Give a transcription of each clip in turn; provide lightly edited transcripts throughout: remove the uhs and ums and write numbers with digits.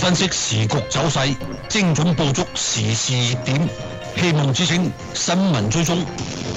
分析時局走勢，精準捕捉時事熱點。希望之聲新聞追蹤。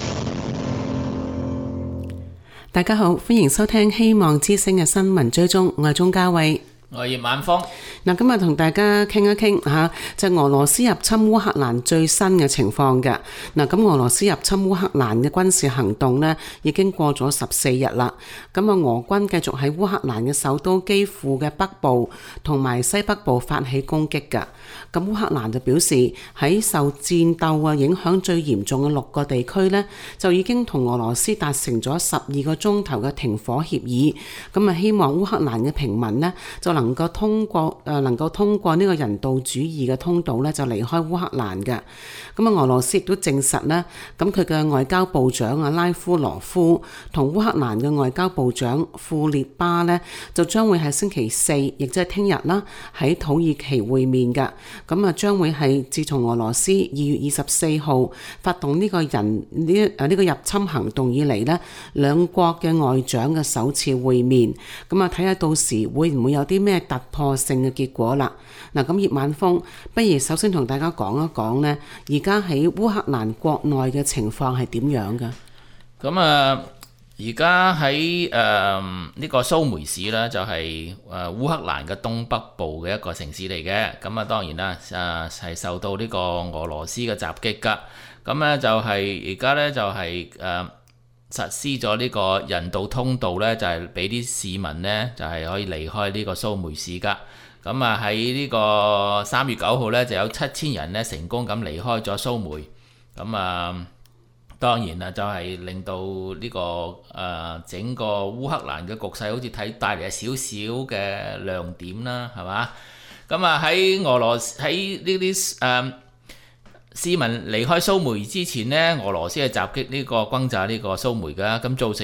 大家好，歡迎收聽希望之聲嘅新聞追蹤，我係鍾嘉慧。 我係葉晚峰。 嗱，今日同大家傾一傾吓，就俄羅斯入侵烏克蘭最新嘅情況嘅。嗱，咁俄羅斯入侵烏克蘭嘅軍事行動呢，已經過咗14日啦。咁啊，俄軍繼續喺烏克蘭嘅首都基輔嘅北部同埋西北部發起攻擊噶。咁烏克蘭就表示喺受戰鬥影響最嚴重嘅6個地區呢，就已經同俄羅斯達成咗12個鐘頭嘅停火協議。咁啊，希望烏克蘭嘅平民呢，就能夠通過呢個人道主義嘅通道咧，就離開烏克蘭嘅。咁啊，俄羅斯亦都證實咧，咁佢嘅外交部長啊拉夫羅夫同烏克蘭嘅外交部長庫列巴咧，就將會喺星期四，亦即係聽日啦，喺土耳其會面嘅。咁啊，將會係自從俄羅斯2月24號發動呢個入侵行動以嚟咧，兩國嘅外長嘅首次會面。咁啊，睇下到時會唔會有啲咩突破性嘅結果啦。嗱，咁葉晚風，不如首先同大家講一講呢，而家喺烏克蘭國內嘅情況係點樣㗎？ 咁而家喺呢個蘇梅市呢，就係烏克蘭嘅東北部嘅一個城市嚟嘅。咁啊，當然啦，係受到呢個俄羅斯嘅襲擊㗎。咁呢就係而家呢，就係實施咗呢個人道通道呢，就係俾啲市民呢，就係可以離開呢個蘇梅市㗎。咁啊，喺呢個3月9號呢，就有7000人呢成功咁離開咗蘇梅。咁啊，當然啦，就係令到呢個整個烏克蘭嘅局勢好似帶嚟少少嘅亮點啦，係嘛？咁啊，喺俄羅斯喺呢啲市民離開蘇梅之前呢，俄羅斯係襲擊呢個轟炸呢個蘇梅㗎，咁造成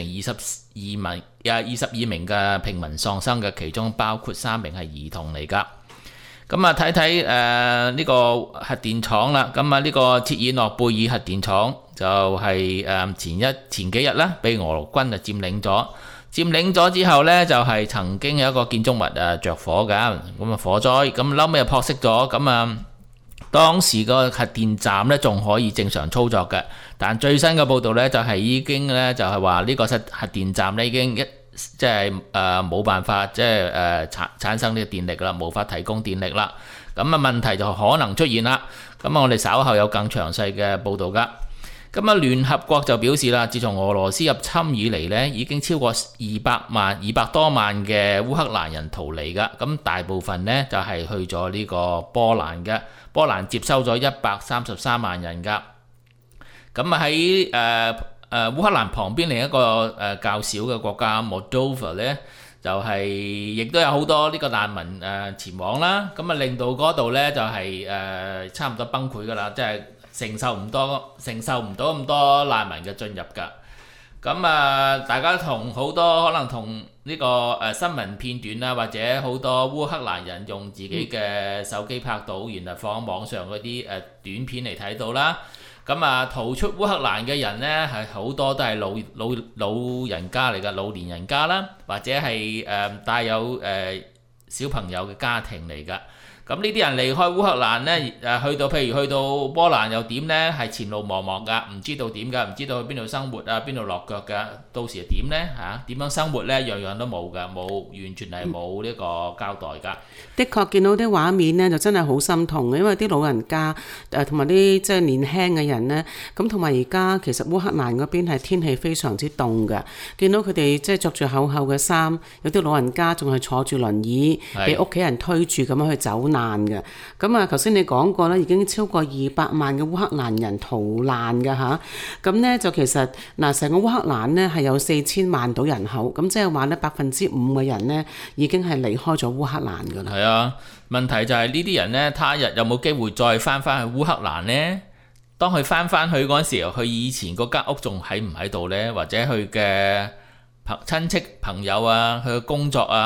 22名嘅平民喪生嘅，其中包括3名係兒童嚟㗎。咁啊，睇睇呢個核電廠啦，咁啊呢個切爾諾貝爾核電廠就係前幾日啦，被俄軍就佔領咗之後呢，就係曾經有一個建築物着火㗎，咁啊火災，咁後尾又撲熄咗，咁啊當時個核電站呢仲可以正常操作嘅，但最新嘅報道呢，就係已經呢，就係話呢個核電站呢已經即係冇辦法即係產生呢個電力啦，無法提供電力啦。咁啊問題就可能出現啦。咁我哋稍後有更詳細嘅報導㗎。咁啊聯合國就表示啦，自從俄羅斯入侵以嚟呢，已經超過200多萬嘅烏克蘭人逃離㗎。咁大部分呢，就係去咗呢個波蘭嘅，波蘭接收咗133萬人㗎。咁啊喺烏克蘭旁邊另一個較小嘅國家 Moldova 呢，就係亦都有好多呢個難民前往啦，咁啊令到嗰度呢，就係差唔多崩潰㗎啦，即係承受唔到咁多難民嘅進入㗎。咁啊，大家可能同呢個新聞片段啦，或者好多烏克蘭人用自己嘅手機拍到，然後放網上嗰啲短片嚟睇到啦。咁啊，逃出烏克蘭嘅人呢，係好多都係老人家嚟㗎，老年人家啦，或者係帶有小朋友嘅家庭嚟㗎。咁呢啲人離開烏克蘭呢，譬如去到波蘭又點呢？係前路茫茫㗎，唔知道點㗎，唔知道去邊度生活啊，邊度落腳㗎，到時係點呢？點樣生活呢？樣樣都冇㗎，完全係冇呢個交代㗎。 的確見到啲畫面呢，就真係好心痛嘅，因為啲老人家同埋啲即係年輕嘅人呢，咁同埋而家其實烏克蘭嗰邊係天氣非常之凍㗎，見到佢哋即係着住厚厚嘅衫，有啲老人家仲係坐住輪椅，俾屋企人推住咁樣去走難嘅。咁啊，頭先你講過啦，已經超過200萬嘅烏克蘭人逃難㗎吓。咁呢，就其實成個烏克蘭呢係有4000萬到人口，咁即係話呢5%嘅人呢已經係離開咗烏克蘭㗎啦。 係啊，問題就係呢啲人呢，他日有冇機會再翻去烏克蘭呢？當佢翻去嗰陣時候，佢以前嗰間屋仲喺唔喺度呢？或者佢嘅親戚朋友啊，佢嘅工作啊，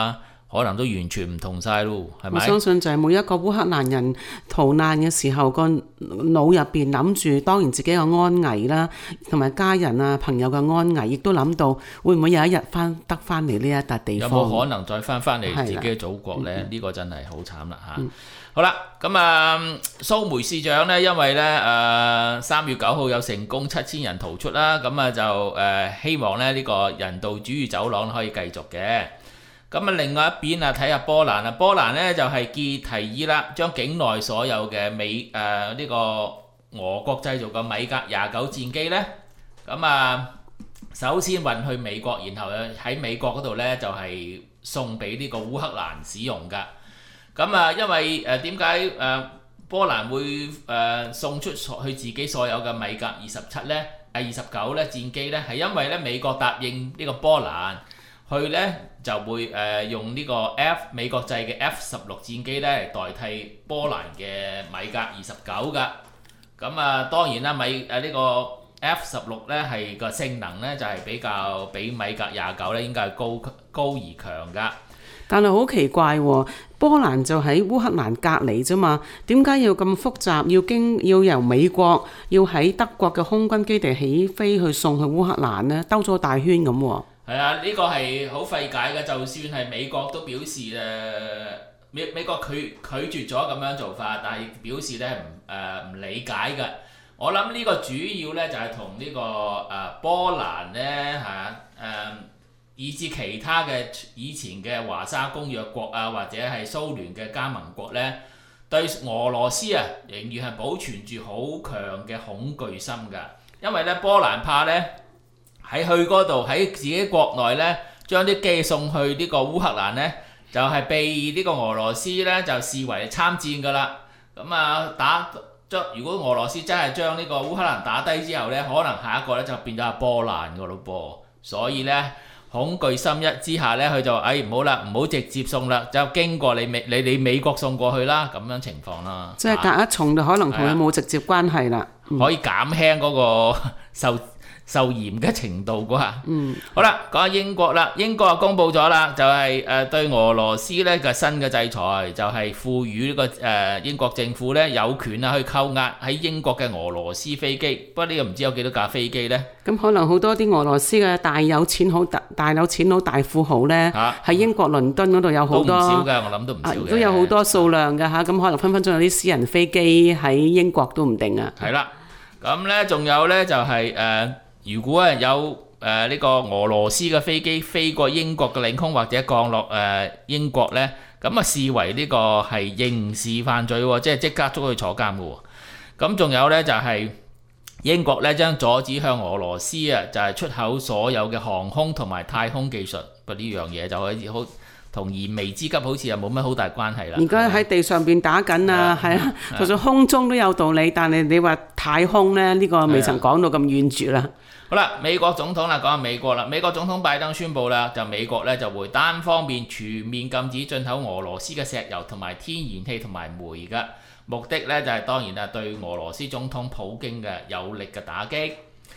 可能都完全唔同晒咯，係咪？ 我相信就係每一個烏克蘭人逃難嘅時候，個腦入邊諗住當然自己嘅安危啦，同埋家人啊朋友嘅安危，亦都諗到會唔會有一日得翻嚟呢一笪地方？ 有冇可能再翻嚟自己嘅祖國呢？呢個真係好慘啦嚇！好啦，咁蘇梅市長呢，因為呢3月9號有成功7000人逃出啦，咁就希望呢個人道主義走廊可以繼續嘅。咁另外一邊睇下波蘭啊，波蘭呢就係提議啦，將境內所有嘅呢個俄國製造嘅米格29戰機呢，咁首先運去美國，然後喺美國嗰度呢就係送俾呢個烏克蘭使用㗎。咁因為點解波蘭會送出佢自己所有嘅米格27呢、29呢戰機呢？係因為呢美國答應呢個波蘭，佢呢就會用呢個美國製嘅 F-16戰機呢嚟代替波蘭嘅米格29㗎。咁當然啦，呢個 F-16呢係個性能呢就係比米格29呢應該係高而強㗎。 但係好奇怪喎，波蘭就喺烏克蘭隔離啫嘛，點解要咁複雜？要由美國要喺德國嘅空軍基地起飛去送去烏克蘭呢？兜咗大圈咁喎。 係啊，呢個係好費解嘅。就算係美國都表示美國拒絕咗咁樣做法，但係表示咧唔理解嘅。我諗呢個主要咧就係同呢個波蘭咧以至其他嘅以前嘅華沙公約國啊，或者係蘇聯嘅加盟國咧，對俄羅斯啊仍然係保存住好強嘅恐懼心㗎。因為咧波蘭怕咧喺去嗰度喺自己國內咧將啲機送去呢個烏克蘭咧，就係被呢個俄羅斯咧就視為參戰㗎啦。咁如果俄羅斯真係將呢個烏克蘭打低之後咧，可能下一個咧就變咗係波蘭㗎咯噃。所以咧恐懼心一之下咧，佢就唔好啦，唔好直接送啦，就經過你美國送過去啦，咁樣情況啦。 即係隔一重就可能同佢冇直接關係啦， 可以減輕嗰個受嚴嘅程度啩。好啦，講下英國啦。英國公布咗啦，就係對俄羅斯咧嘅新嘅制裁，就係賦予呢個英國政府咧有權去扣押喺英國嘅俄羅斯飛機。不過呢個唔知有幾多架飛機呢？ 咁可能好多啲俄羅斯嘅大有錢佬大富豪呢，喺英國倫敦嗰度有好多， 都唔少㗎，我諗都唔少嘅， 都有好多數量㗎嚇。咁可能分分鐘有啲私人飛機喺英國都唔定啊。 係啦，咁呢仲有呢就係如果有呢個俄羅斯嘅飛機飛過英國嘅領空或者降落英國呢，咁視為呢個係刑事犯罪喎，即刻捉去坐監嘅喎。咁仲有呢就係英國呢將阻止向俄羅斯就係出口所有嘅航空同埋太空技術。不過呢樣嘢就可以好同燃眉之急好似又冇乜好大關係啦。 而家喺地上邊打緊啊，係啊，就算空中都有道理，但係你話太空呢，呢個未曾講到咁遠絕啦。 好啦，美國總統啦，講下美國啦。美國總統拜登宣布啦，就美國咧就會單方面全面禁止進口俄羅斯嘅石油同埋天然氣同埋煤嘅，目的咧就係當然對俄羅斯總統普京嘅有力嘅打擊。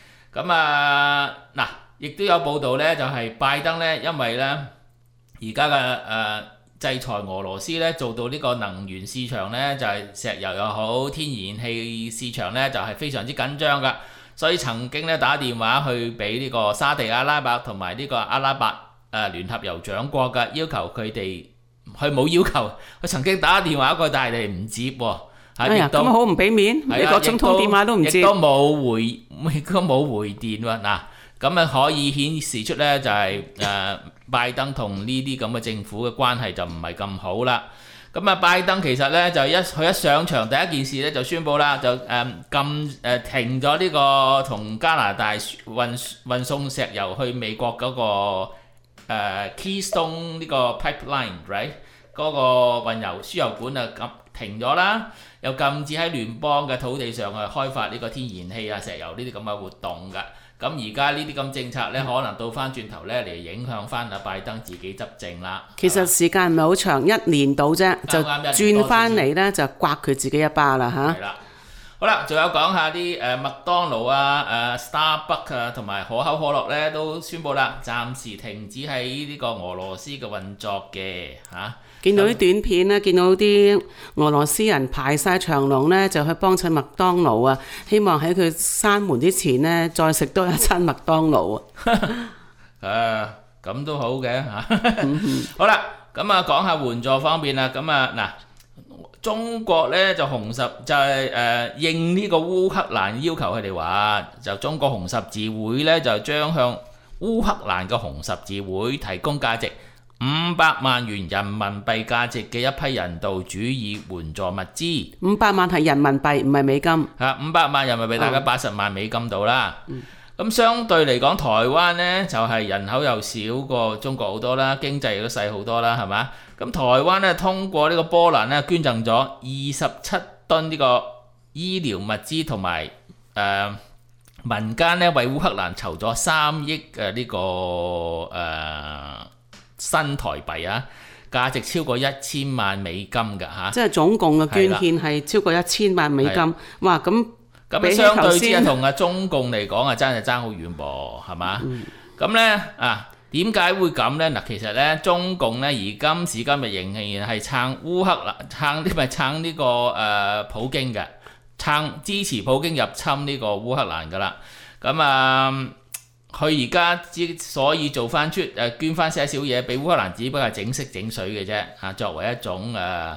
咁亦都有報道咧，就係拜登咧，因為咧而家嘅制裁俄羅斯咧，做到呢個能源市場咧，就係石油又好，天然氣市場咧就係非常之緊張噶。所以曾經咧打電話去俾呢個沙地阿拉伯同埋呢個阿拉伯聯合酋長國嘅，要求佢哋，佢冇要求，佢曾經打電話過，但係你唔接喎。 咁好唔俾面，美國總統電話都唔接， 亦都冇回電喎。嗱，咁可以顯示出咧就係拜登同呢啲咁嘅政府嘅關係就唔係咁好啦。咁拜登其實咧就佢一上場第一件事咧就宣布啦，就停咗呢個同加拿大運送石油去美國嗰個Keystone 呢個 pipeline，right 嗰個運油輸油管停咗啦，又禁止喺聯邦嘅土地上去開發呢個天然氣啊、石油呢啲咁嘅活動㗎。咁而家呢啲咁政策咧，可能倒翻轉頭咧嚟影響翻拜登自己執政啦。 其實時間唔係好長，1年到啫，就轉翻嚟咧就刮佢自己一巴啦嚇。 係啦， 好啦，仲有講下啲麥當勞啊、Starbucks 啊同埋可口可樂咧都宣布啦，暫時停止喺呢個俄羅斯嘅運作嘅嚇。 見到啲短片咧，見到啲俄羅斯人排晒長龍咧，就去幫襯麥當勞啊！希望喺佢閂門之前咧，再食多一餐麥當勞啊！ 咁都好嘅嚇。好啦，咁啊講下援助方面啦。咁啊嗱，中國咧就紅十就係應呢個烏克蘭要求，佢哋話就中國紅十字會咧就將向烏克蘭嘅紅十字會提供價值500萬元人民幣價值嘅一批人道主義援助物資。 500萬係人民幣，唔係美金。 嚇，500萬人民幣大概80萬美金到啦。咁相對嚟講，台灣呢就係人口又少過中國好多啦，經濟亦都細好多啦，係嘛？咁台灣呢通過呢個波蘭呢捐贈咗27噸呢個醫療物資同埋民間呢為烏克蘭籌咗3億呢個新台幣啊，價值超過1000萬美金㗎嚇。即係總共嘅捐獻係超過1000萬美金。哇！咁相對之下同中共嚟講啊，真係爭好遠噃，係嘛？咁呢點解會咁呢？嗱，其實呢，中共呢而今時今日仍然係撐烏克蘭，撐呢個普京嘅，支持普京入侵呢個烏克蘭㗎啦。咁佢而家之所以做翻捐翻些少嘢俾烏克蘭，只不過係整色整水嘅啫嚇，作為一種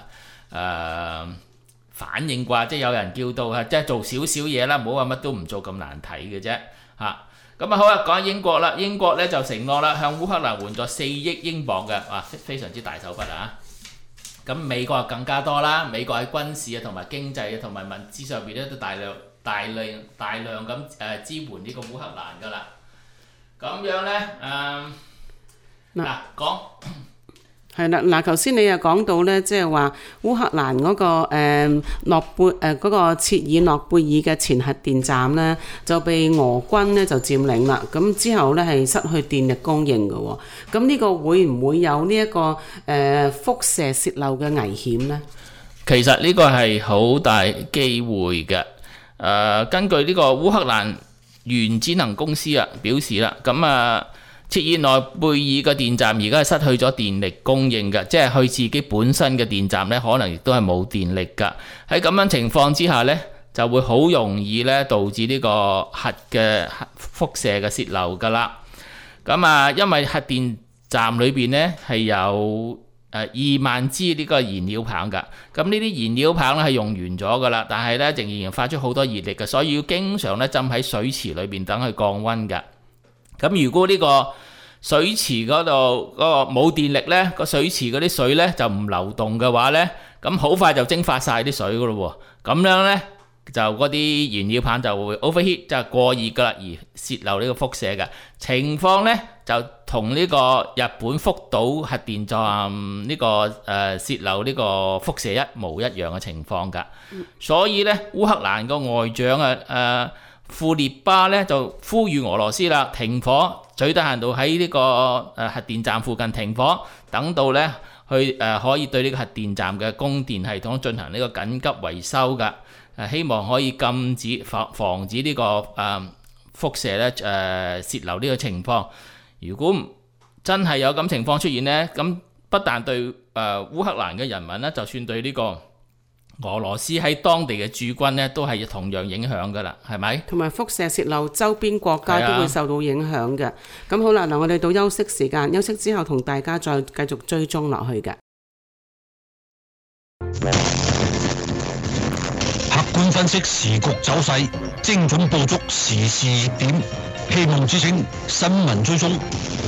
反應啩，即係有人叫到即係做少少嘢啦，唔好話乜都唔做咁難睇嘅啫嚇。咁好啦，講下英國啦，英國咧就承諾啦，向烏克蘭援助4億英鎊嘅，哇，非常之大手筆啊！咁美國更加多啦，美國喺軍事啊同埋經濟啊同埋物資上邊咧都大量咁支援呢個烏克蘭噶啦。咁樣咧講。 係啦，嗱，頭先你又講到咧，即係話烏克蘭嗰個嗰個切爾諾貝爾嘅前核電站咧，就被俄軍咧就佔領啦。咁之後咧係失去電力供應嘅喎。咁呢個會唔會有呢一個輻射泄漏嘅危險呢？ 其實呢個係好大機會嘅。根據呢個烏克蘭原子能公司表示啦，咁切爾諾貝爾嘅電站而家係失去咗電力供應嘅，即係佢自己本身嘅電站咧，可能亦都係冇電力㗎。喺咁樣情況之下咧，就會好容易咧導致呢個核輻射嘅泄漏㗎啦。咁因為核電站裏邊咧係有2萬支呢個燃料棒㗎，咁呢啲燃料棒咧係用完咗㗎啦，但係咧仍然發出好多熱力嘅，所以要經常咧浸喺水池裏邊等佢降溫㗎。咁如果呢個水池嗰度嗰個冇電力呢，個水池嗰啲水呢就唔流動嘅話呢，咁好快就蒸發晒啲水噶咯喎。咁樣呢，就嗰啲燃料棒就會 overheat，就係過熱噶啦，而泄漏呢個輻射嘅情況呢，就同呢個日本福島核電站呢個泄漏呢個輻射一模一樣嘅情況㗎。所以呢，烏克蘭個外長庫列巴咧就呼籲俄羅斯啦停火，最低限度喺呢個核電站附近停火，等到咧去可以對呢個核電站嘅供電系統進行呢個緊急維修㗎。希望可以禁止防止呢個輻射咧泄漏呢個情況。如果真係有咁情況出現呢，咁不但對烏克蘭嘅人民呢，就算對呢個俄羅斯喺當地嘅駐軍呢，都係同樣影響噶啦，係咪？同埋輻射泄漏，周邊國家都會受到影響嘅。咁好啦，嗱，我哋到休息時間，休息之後同大家再繼續追蹤落去嘅。 客觀分析時局走勢，精準捕捉時事熱點，希望之聲新聞追蹤。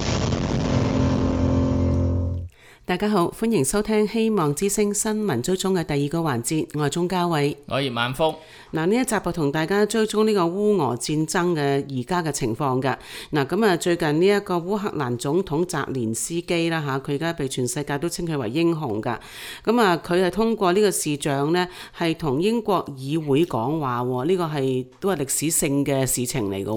大家好，歡迎收聽希望之聲新聞追蹤嘅第二個環節，我係鐘嘉偉， 我係葉萬福。 嗱，呢一集就同大家追蹤呢個烏俄戰爭嘅而家嘅情況㗎。嗱，咁啊最近呢一個烏克蘭總統澤連斯基啦嚇，佢而家被全世界都稱佢為英雄㗎。咁啊佢係通過呢個視像呢，係同英國議會講話，呢個係都係歷史性嘅事情嚟㗎。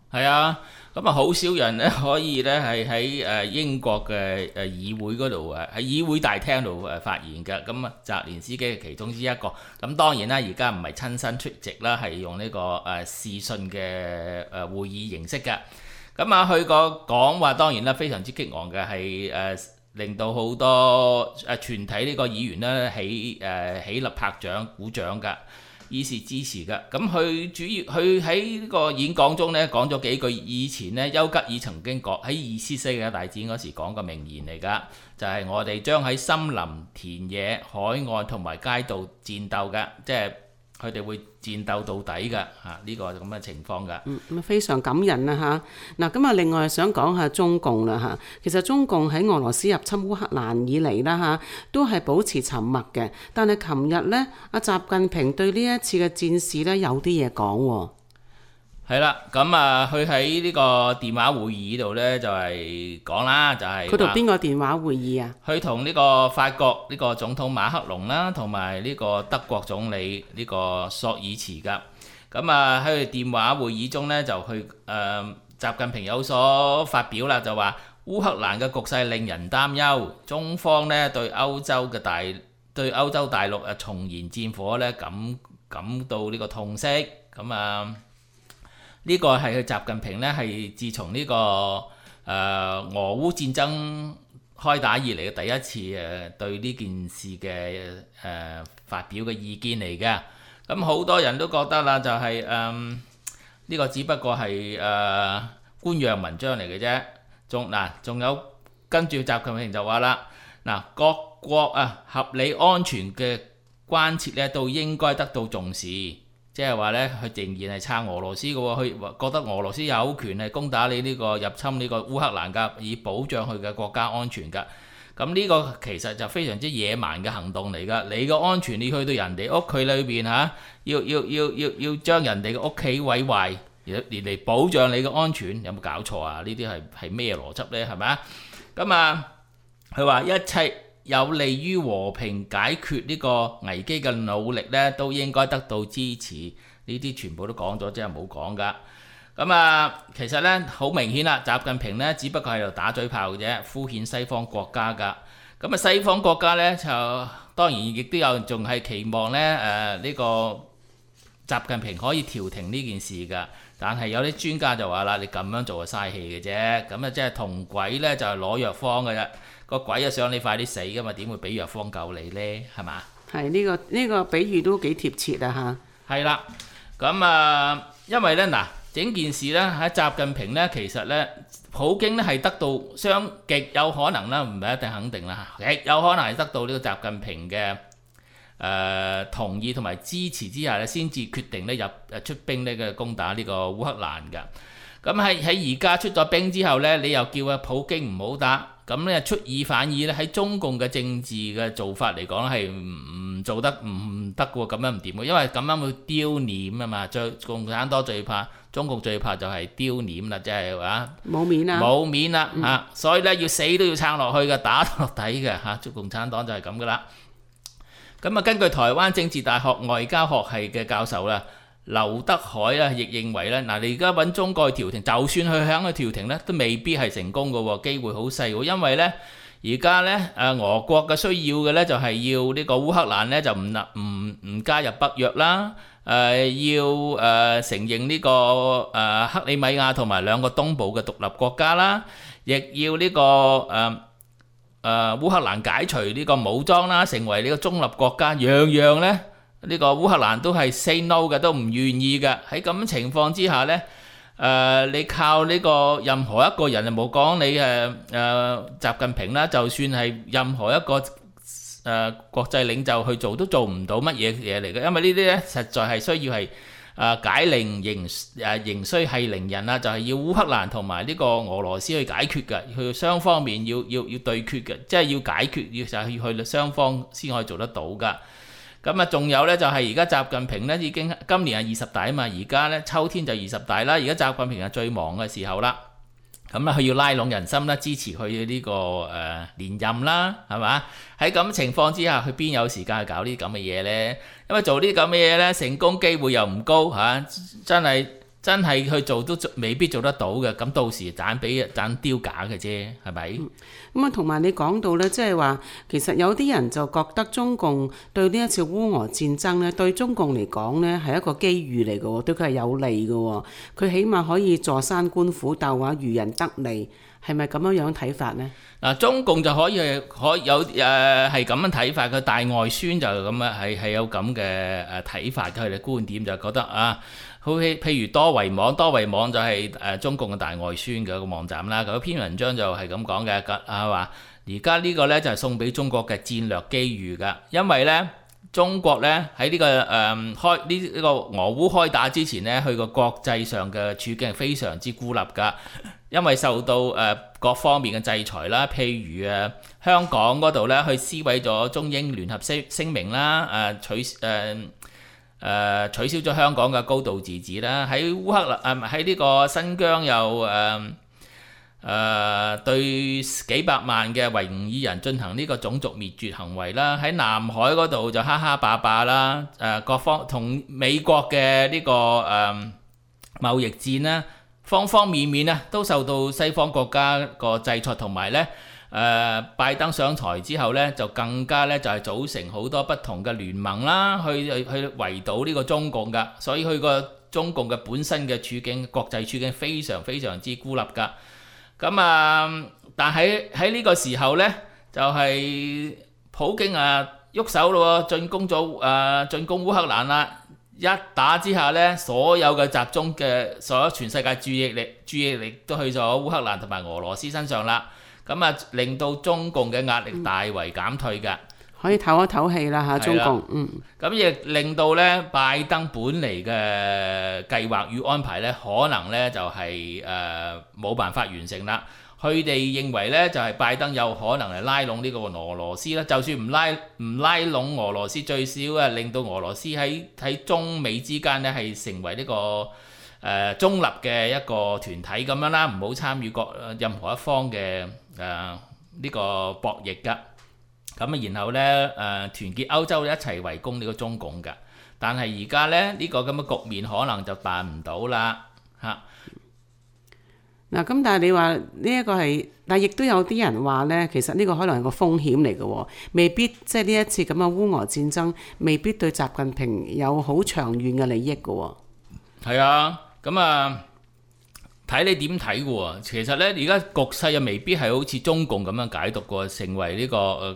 係啊，咁啊好少人咧可以咧係喺英國嘅議會嗰度喺議會大廳度發言嘅。咁啊澤連斯基係其中之一個。咁當然啦，而家唔係親身出席啦，係用呢個視訊嘅會議形式嘅。咁啊佢個講話當然啦非常之激昂嘅，係令到好多全體呢個議員咧起立拍掌鼓掌㗎。以示支持㗎，咁佢喺呢個演講中咧講咗幾句以前咧丘吉爾曾經講喺二次世界大戰嗰時講嘅名言嚟㗎，就係我哋將喺森林、田野、海岸同埋街道戰鬥㗎，即係佢哋會戰鬥到底㗎嚇，呢個咁嘅情況㗎。 咁非常感人啊嚇！嗱，咁啊另外想講下中共啦嚇，其實中共喺俄羅斯入侵烏克蘭以嚟啦嚇，都係保持沉默嘅。但係琴日呢，阿習近平對呢一次嘅戰事呢有啲嘢講喎。 係啦，咁啊，佢喺呢個電話會議度呢，就係講啦，就係佢同邊個電話會議啊？ 佢同呢個法國呢個總統馬克龍啦，同埋呢個德國總理呢個朔爾茨噶。咁啊喺佢電話會議中呢，就去習近平有所發表啦，就話烏克蘭嘅局勢令人擔憂，中方呢對歐洲大陸重燃戰火呢感到呢個痛惜。咁啊〜呢個係佢習近平呢，係自從呢個俄烏戰爭開打以嚟嘅第一次對呢件事嘅發表嘅意見嚟嘅。咁好多人都覺得啦，就係呢個只不過係官樣文章嚟嘅啫。仲有跟住習近平就話啦，各國合理安全嘅關切呢，都應該得到重視。即係話咧，佢仍然係撐俄羅斯嘅喎，佢覺得俄羅斯有權係攻打你呢個入侵呢個烏克蘭㗎，以保障佢嘅國家安全㗎。咁呢個其實就非常之野蠻嘅行動嚟㗎。你個安全你去到人哋屋企裏邊嚇，要將人哋嘅屋企毀壞，嚟保障你嘅安全，有冇搞錯啊？呢啲係咩邏輯呢？係咪啊？咁啊，佢話一切有利於和平解決呢個危機嘅努力呢，都應該得到支持。呢啲全部都講咗，即係冇講㗎。咁啊，其實呢，好明顯啦，習近平呢，只不過係度打嘴炮嘅啫，敷衍西方國家㗎。咁啊，西方國家呢，就當然亦都有仲係期望呢，呢個習近平可以調停呢件事㗎。但係有啲專家就話啦，你咁樣做係嘥氣嘅啫。咁啊，即係同鬼呢，就係攞藥方嘅啫。個鬼啊想你快啲死㗎嘛，點會俾藥方救你呢？係嘛？係呢個比喻都幾貼切啊嚇！ 係啦，咁啊，因為呢，整件事呢，喺習近平呢，其實呢，普京呢係得到極有可能啦，唔係一定肯定啦，極有可能係得到呢個習近平嘅同意同埋支持之下呢，先至決定呢出兵呢嘅攻打呢個烏克蘭㗎。咁喺而家出咗兵之後呢，你又叫普京唔好打。咁咧出爾反爾咧，喺中共嘅政治嘅做法嚟講係唔做得唔得嘅喎，咁樣唔掂嘅，因為咁樣會丟臉啊嘛。共產黨最怕，中共最怕就係丟臉啦，即係話冇面啦嚇，所以咧要死都要撐落去嘅，打落底嘅嚇。共產黨就係咁噶啦。咁啊，根據台灣政治大學外交學系嘅教授啦，劉德海咧亦認為咧，你而家揾中國去調停，就算佢肯去調停咧，都未必係成功嘅喎，機會好細喎。因為咧，而家咧俄國嘅需要嘅咧就係要呢個烏克蘭咧就唔加入北約啦，要承認呢個克里米亞同埋兩個東部嘅獨立國家啦，亦要呢個烏克蘭解除呢個武裝啦，成為呢個中立國家，樣樣咧。呢個烏克蘭都係 say no 嘅，都唔願意嘅。喺咁情況之下呢，你靠呢個任何一個人就冇講你習近平啦，就算係任何一個國際領袖去做都做唔到乜嘢嚟嘅，因為呢啲呢實在係需要係解鈴仍須繫鈴人啦，就係要烏克蘭同埋呢個俄羅斯去解決嘅，佢雙方面要對決嘅，即係要解決就係要去雙方先可以做得到㗎。咁啊，仲有呢，就係而家習近平呢已經今年係20大啊嘛，而家呢秋天就20大啦，而家習近平係最忙嘅時候啦。咁佢要拉攏人心啦，支持佢呢個連任啦，係嘛？喺咁情況之下，佢邊有時間去搞呢啲咁嘅嘢呢？因為做呢啲咁嘅嘢呢，成功機會又唔高嚇，真係真係去做都未必做得到嘅，咁到時盞丟架嘅啫，係咪？ 咁啊，同埋你講到呢，即係話其實有啲人就覺得中共對呢一次烏俄戰爭呢，對中共嚟講呢係一個機遇嚟嘅喎，對佢係有利嘅喎，佢起碼可以坐山觀虎鬥啊，漁人得利，係咪咁樣睇法呢？ 嗱，中共就可以有係咁樣睇法，佢大外宣就咁啊，係有咁嘅睇法，佢哋觀點就覺得啊，好似譬如多維網就係中共嘅大外宣嘅一個網站啦。嗰篇文章就係咁講嘅，話而家呢個呢就係送俾中國嘅戰略機遇㗎，因為呢中國呢喺呢個呢個俄烏開打之前呢，佢個國際上嘅處境係非常之孤立㗎。因為受到各方面嘅制裁啦，譬如香港嗰度咧，去撕毀咗中英聯合聲明啦，取消咗香港嘅高度自治啦，喺烏克蘭喺呢個新疆又對幾百萬嘅維吾爾人進行呢個種族滅絕行為啦，喺南海嗰度就蝦蝦霸霸啦，各方同美國嘅呢個貿易戰啦。方方面面啊，都受到西方國家個制裁，同埋咧拜登上台之後咧，就更加咧就係組成好多不同嘅聯盟啦，去圍堵呢個中共噶，所以佢個中共嘅本身嘅處境、國際處境非常非常之孤立噶。咁但喺呢個時候咧，就係普京喐手咯，進攻烏克蘭啦。一打之下呢，所有嘅集中嘅所有全世界注意力都去咗烏克蘭同埋俄羅斯身上啦。咁令到中共嘅壓力大為減退嘅， 可以唞一唞氣啦嚇，中共。 咁亦令到呢拜登本嚟嘅計劃與安排呢，可能呢就係冇辦法完成啦。佢哋認為咧，就係拜登有可能係拉攏呢個俄羅斯啦。就算唔拉攏俄羅斯，最少令到俄羅斯喺中美之間咧係成為呢個中立嘅一個團體咁樣啦，唔好參與任何一方嘅呢個博弈㗎。咁然後咧團結歐洲一齊圍攻呢個中共㗎。但係而家咧呢個咁嘅局面可能就辦唔到啦嚇。 嗱，咁但係你話呢一個係，但係亦都有啲人話呢，其實呢個可能係個風險嚟嘅，未必即係呢一次咁嘅烏俄戰爭，未必對習近平有好長遠嘅利益嘅。係啊，咁睇你點睇嘅喎。其實呢，而家局勢又未必係好似中共咁樣解讀過，成為呢個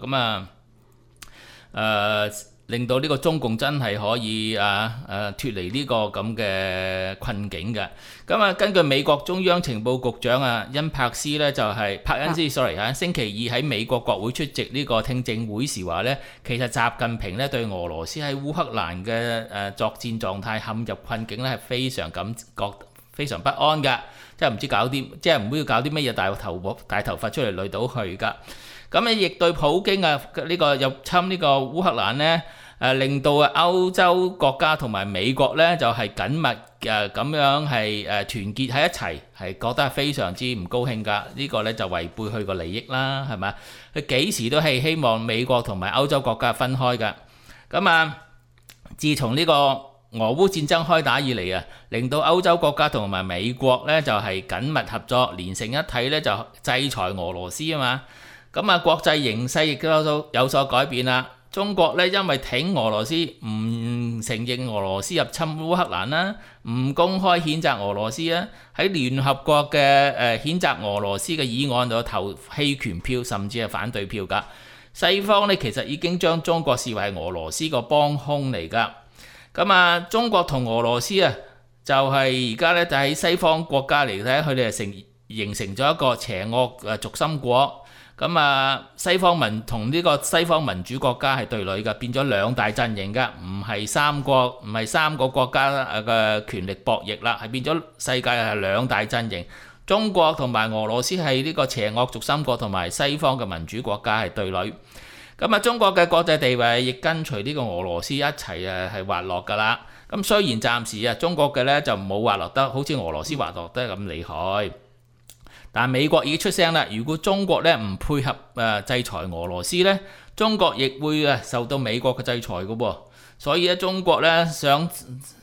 令到呢個中共真係可以脫離呢個咁嘅困境嘅。咁根據美國中央情報局長恩柏斯呢，就係柏恩斯星期二喺美國國會出席呢個聽證會時話呢，其實習近平呢對俄羅斯喺烏克蘭嘅作戰狀態陷入困境呢係非常感覺非常不安㗎，即係唔知搞啲，即係唔會搞啲乜嘢大頭髮出嚟累到佢㗎。咁亦對普京呢個入侵呢個烏克蘭呢，令到歐洲國家同埋美國呢就係緊密咁樣係團結喺一齊，係覺得係非常之唔高興㗎。呢個呢就違背佢個利益啦，係咪？佢幾時都係希望美國同埋歐洲國家分開㗎。咁自從呢個俄烏戰爭開打以嚟令到歐洲國家同埋美國呢就係緊密合作，連成一體呢就制裁俄羅斯啊嘛。咁國際形勢亦都有所改變啦。中國呢因為挺俄羅斯，唔承認俄羅斯入侵烏克蘭啦，唔公開譴責俄羅斯啊，喺聯合國嘅譴責俄羅斯嘅議案度投棄權票，甚至係反對票㗎。西方呢其實已經將中國視為俄羅斯個幫兇嚟㗎。咁中國同俄羅斯就係而家呢，就喺西方國家嚟睇，佢哋係形成咗一個邪惡軸心國。咁西方同呢個西方民主國家係對壘嘅，變咗兩大陣營㗎，唔係三個國家嘅權力博弈啦，係變咗世界係兩大陣營。中國同埋俄羅斯係呢個邪惡軸心國，同埋西方嘅民主國家係對壘。咁中國嘅國際地位亦跟隨呢個俄羅斯一齊係滑落㗎啦。咁雖然暫時中國嘅呢就冇滑落得好似俄羅斯滑落得咁厲害。但美國已經出聲啦，如果中國咧唔配合制裁俄羅斯咧，中國亦會受到美國嘅制裁嘅喎。所以中國咧想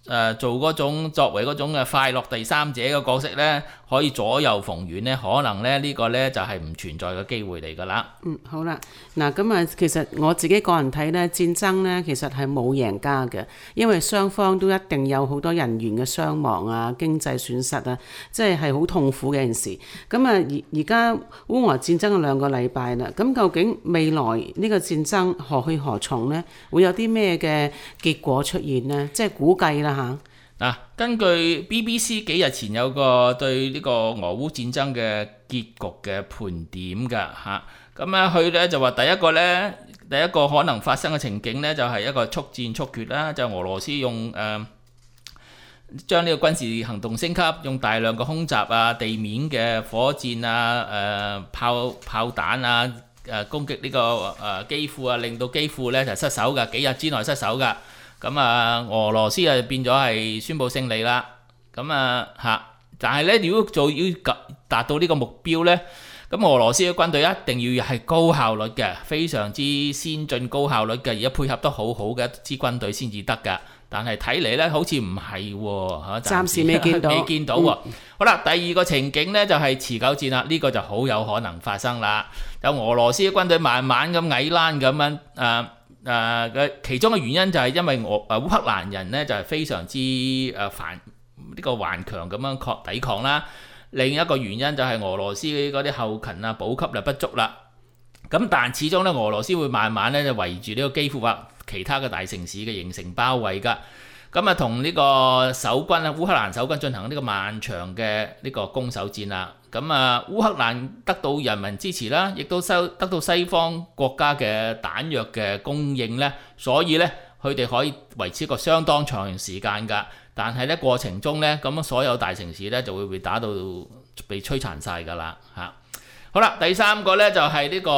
做嗰種作為嗰種嘅快樂第三者嘅角色呢，可以左右逢源呢，可能呢個呢就係唔存在嘅機會嚟㗎啦。 好啦，嗱咁啊，其實我自己個人睇呢，戰爭呢其實係冇贏家嘅，因為雙方都一定有好多人員嘅傷亡啊、經濟損失啊，即係好痛苦嘅一件事。咁啊，而家烏俄戰爭嘅2個禮拜啦，咁究竟未來呢個戰爭何去何從呢？會有啲咩嘅結果出現呢？即係估計啦嚇。 根據 BBC 幾日前有個對呢個俄烏戰爭嘅結局嘅盤點㗎嚇，咁咧佢咧就話第一個可能發生嘅情景呢，就係一個速戰速決啦，就俄羅斯用將呢個軍事行動升級，用大量嘅空襲啊、地面嘅火箭啊、炮彈啊、攻擊呢個基輔啊，令到基輔呢就失守㗎，幾日之內失守㗎。咁俄羅斯變咗係宣布勝利啦。但係呢，如果要達到呢個目標呢，咁俄羅斯嘅軍隊一定要係高效率嘅，非常之先進高效率嘅，而家配合得好好嘅一支軍隊先至得㗎。但係睇嚟呢，好似唔係喎， 暫時未見到。 未見到喎。好啦，第二個情景呢，就係持久戰啦，呢個就好有可能發生啦。有俄羅斯嘅軍隊慢慢咁矮欄咁樣嘅其中嘅原因就係因為烏克蘭人呢就係非常之呢個頑強咁樣抵抗啦。另一個原因就係俄羅斯嗰啲後勤啊補給不足啦。咁但始終咧俄羅斯會慢慢咧就圍住呢個基輔或其他嘅大城市嘅形成包圍㗎。咁同呢個守軍烏克蘭守軍進行呢個漫長嘅呢個攻守戰啦。咁烏克蘭得到人民支持啦，亦都得到西方國家嘅彈藥嘅供應咧，所以咧佢哋可以維持一個相當長時間㗎。但係咧過程中咧，咁所有大城市咧就會被打到被摧殘晒㗎啦嚇。好啦，第三個咧就係呢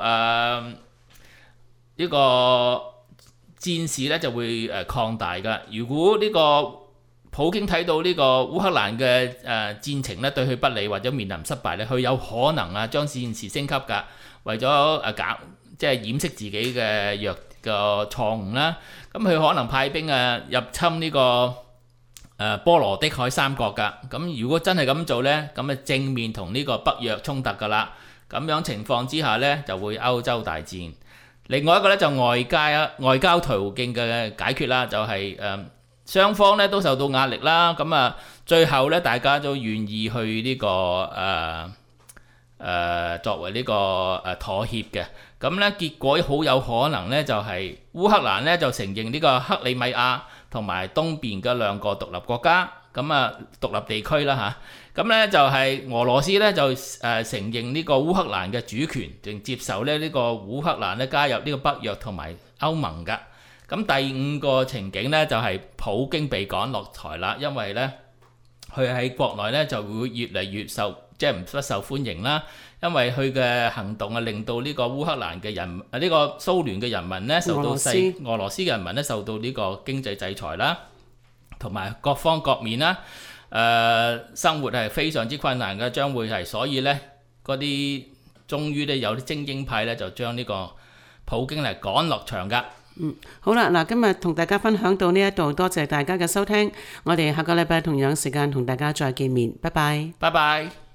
個戰事咧就會擴大㗎。如果呢個普京睇到呢個烏克蘭嘅戰情咧對佢不利或者面臨失敗咧，佢有可能將戰事升級㗎，為咗即係掩飾自己嘅弱個錯誤啦。咁佢可能派兵入侵呢個波羅的海三國㗎。咁如果真係咁做呢，咁正面同呢個北約衝突㗎啦。咁樣情況之下呢，就會歐洲大戰。另外一個呢，就外交途徑嘅解決啦，就係雙方呢都受到壓力啦。咁最後呢，大家都願意去呢個作為呢個妥協嘅。咁呢結果好有可能呢，就係烏克蘭呢就承認呢個克里米亞同埋東邊嘅2個獨立國家，咁獨立地區啦嚇。咁呢就係俄羅斯呢就承認呢個烏克蘭嘅主權，並接受呢個烏克蘭呢加入呢個北約同埋歐盟㗎。咁第5個情景呢，就係普京被趕落台啦，因為呢佢喺國內呢就會越嚟越不受歡迎啦。因為佢嘅行動令到呢個烏克蘭嘅人呢個蘇聯嘅人民呢受到俄羅斯人民呢受到呢個經濟制裁啦，同埋各方各面啦，生活係非常之困難嘅，將會係所以呢嗰啲終於呢有啲精英派呢就將呢個普京嚟趕落場㗎。 好啦，嗱，今日同大家分享到呢一度，多謝大家嘅收聽，我哋下個禮拜同樣時間同大家再見面，拜拜。 拜拜。